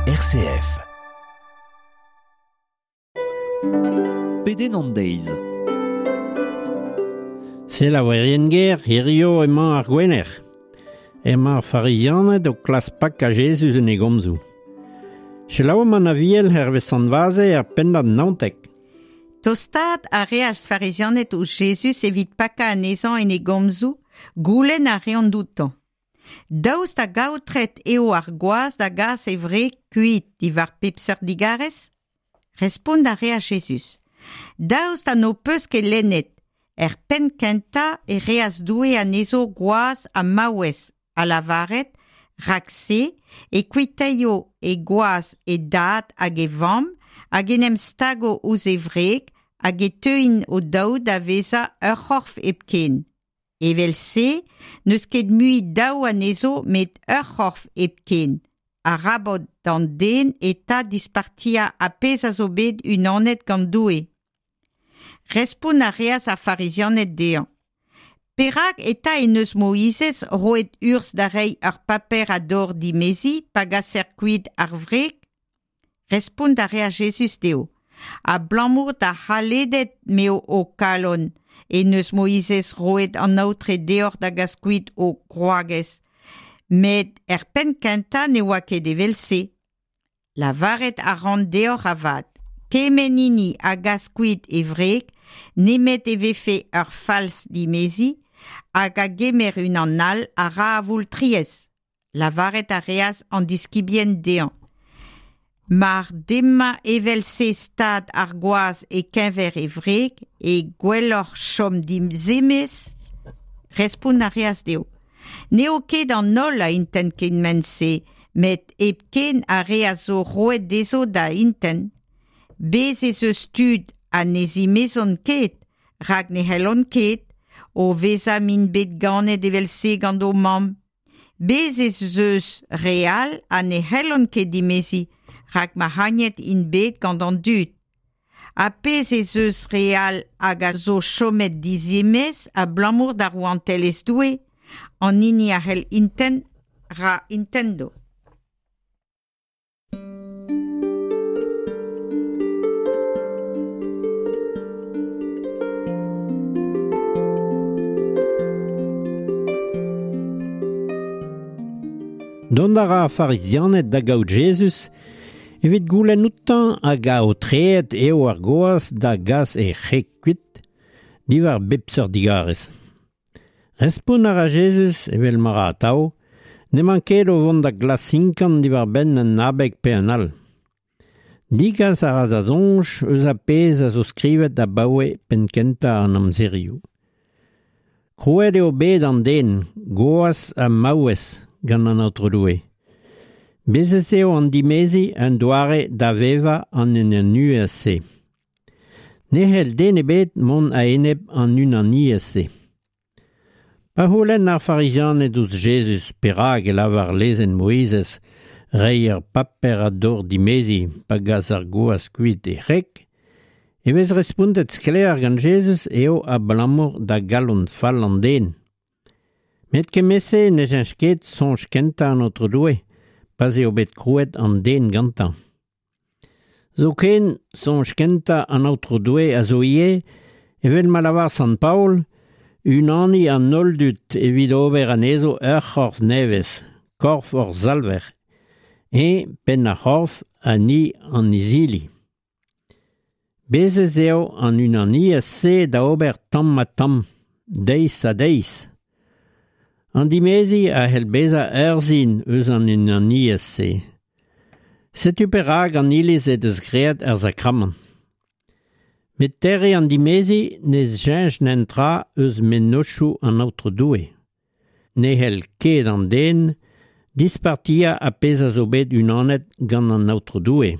RCF. Peden an deiz. Se la verienner hirio emañ ar gwener. Emañ ar farizianet o klas pak a Jesus en e gomzou. Selaou man a viel hervez an vaze ar pendad naontek. Tostad a reas farizianet o Jesus evit paka anezan en e gomzou, goulenn a reont doutan. Daoust a gaotret eo ar goaz da gas evre kuit divar pepseur digarez? Respond a reas Jesus. Daoust a no peus ket lennet, pen kenta e reas doue anezo goaz a maouez a lavaret, rakse, e kuiteio e goaz e dad hag e vamm, hag enem stago ouz evreg, hag e teuin o daoud a veza ur c'horf epken. Evel se, neus ket mui daou anezo met ur c'horf epken. A rabot d'an den eta dispartia a pez a zo bet unanet gant doue. Respon a reas ar farizianet dean. Perak eta en eus Moïses roet urs da rei ur paper a dor dimezi pag a serkuit ar vreg? Respon a reas Jesus deo. A blammour da haledet meo o kalon, en eus Moïses roet an aotre deor da gaskuit o kroagez. Met pen kenta ne oa ket evel se. La varet a rand deor avad. Kemenini a gaskuit evreg, nemet eve fe ur fals dimezi, hag a gemer un an al a ra a voul triez. La varet a reas an diskibien dean. Mar demma evel se stad ar goaz e kenver evreg e gwellor chom dimzemez? Respon a reas deo. Neo ket an nol a inten ken men se, met epken a reas zo roet dezo da inten. Bez ez eus stud a nezi mezon ket, rag ne helon ket, o veza min bet ganet evel se gant o mam. Bez ez eus real a ne helon ket dimezi, rag ma hagnet in bet gant an dud. A pez ez eus real hag a zo chomet dizemez a blammour da rouantel ez doue, an nini a hel inten ra intendo. Dont a ra farizianet da gaout Jesus, evit goulenn outan a gaotreet eo ar goaz da gas e c'hekuit divar bepseur digarez. Respon a ra Jesus evel mara atao, ne manket o vont da glas 50 divar ben an nabeg pe an al. Digas a raz a zonj eus a pez a zo skrivet da baoe pen kenta an amzerioù. Krouet eo bet an den, goaz a maouez gant an aotre doue. Bezez eo an dimezi un doare da veva an un nu a se. Ne hel den ebet mont a enep an un an ni a se. Pa holen ar farizianet ouz Jesus perak e lavar lezen Moïses rei ur paper a dor dimezi pa gaz ar goaz kuit e c'hek, evez respondet skler gant Jesus eo a blammour da galon fall an den. Met kemese ne jench ket sonj kenta an otre doue, pas eo bet krouet an den gantan. Zo ken sonj kenta an otre doue a zo ie, evel ma lavar Sant Paul, un ani an noldut evit ober an ezo ur c'horf nevez, korf or zalver, e pen a c'horf a ni an izili. Bezez eo an un an ni a se da ober tamm a tamm, deiz a deiz. An dimezi a hel beza erzin eus an un an ni a se. Setu perak an iliz eus great er zakraman. Met terre an dimezi nez jenj n'entra eus men nochou an aotre doue. Ne hel ket an den, dispartia a pez a zo bet unanet gant an aotre doue.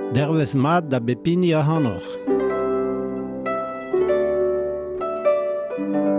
dervez mat da bepini a hanoch.